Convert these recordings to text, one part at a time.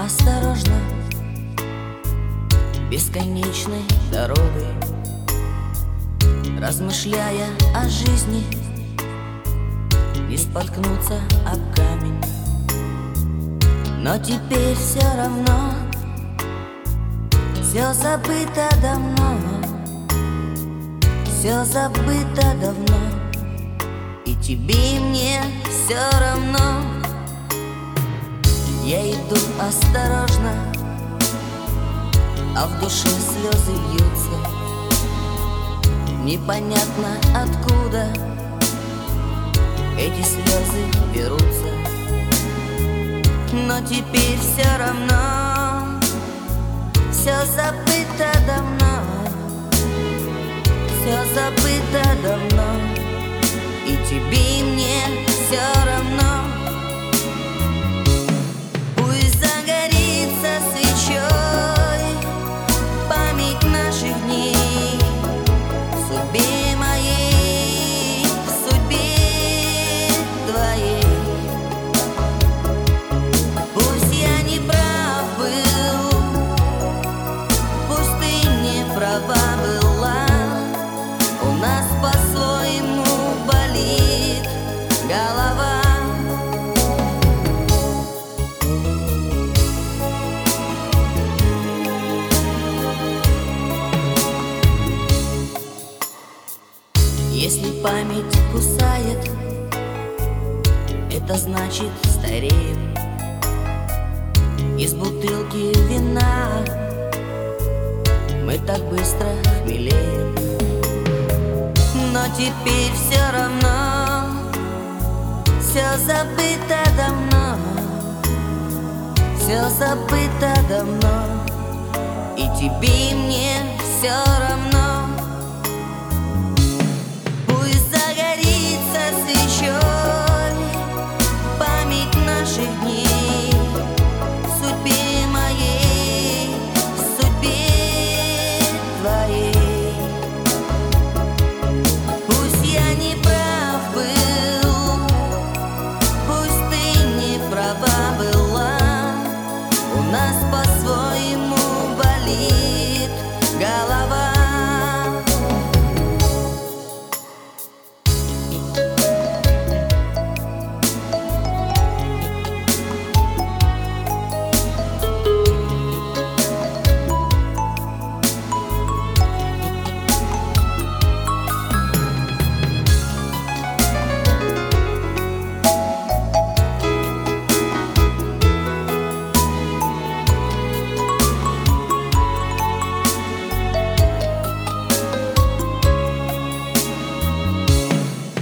осторожно бесконечной дорогой, размышляя о жизни, не споткнуться об камень. Но теперь все равно все забыто давно, все забыто давно, и тебе и мне все равно. Я иду осторожно, а в душе слезы льются, непонятно откуда эти слезы берутся. Но теперь все равно все забыто давно, все забыто давно, и тебе и мне все равно. Пусть загорится свечой память наших дней, в судьбе моей, в судьбе твоей. Пусть я не прав был, пусть ты не права была, у нас по-своему болит голова. Если память кусает, это значит стареем. Из бутылки вина мы так быстро хмелеем. Но теперь все равно все забыто давно, все забыто давно, и тебе и мне все равно. Пусть загорится свечой память наших дней, в судьбе моей, в судьбе твоей. Пусть я не прав был, пусть ты не права была, у нас по-своему болит голова.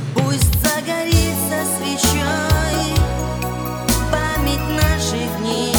Свечой память наших дней,